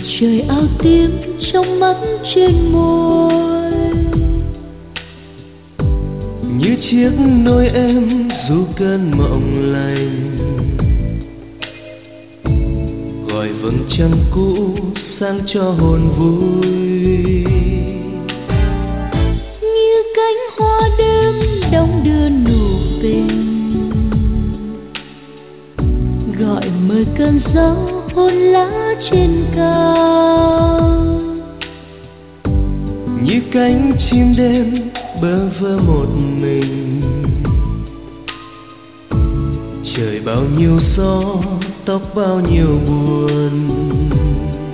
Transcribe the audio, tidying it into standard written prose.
trời áo tím trong mắt trên môi, như chiếc nôi em du cơn mộng lành, gọi vầng trăng cũ sang cho hồn vui. như cánh hoa đêm đong đưa nụ tình, gọi mời cơn gió hôn lá trên cao. Như cánh chim đêm bơ vơ một mình, trời bao nhiêu gió tóc bao nhiêu buồn.